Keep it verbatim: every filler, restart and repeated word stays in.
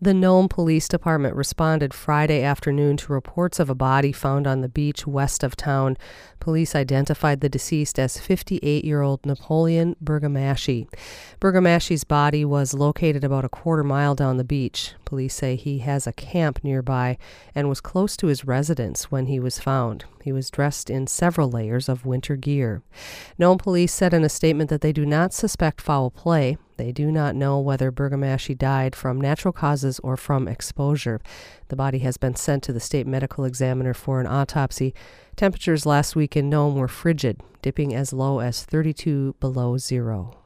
The Nome Police Department responded Friday afternoon to reports of a body found on the beach west of town. Police identified the deceased as fifty-eight-year-old Napoleon Bergamaschi. Bergamaschi's body was located about a quarter mile down the beach. Police say he has a camp nearby and was close to his residence when he was found. He was dressed in several layers of winter gear. Nome police said in a statement that they do not suspect foul play. They do not know whether Bergamaschi died from natural causes or from exposure. The body has been sent to the state medical examiner for an autopsy. Temperatures last week in Nome were frigid, dipping as low as thirty-two below zero.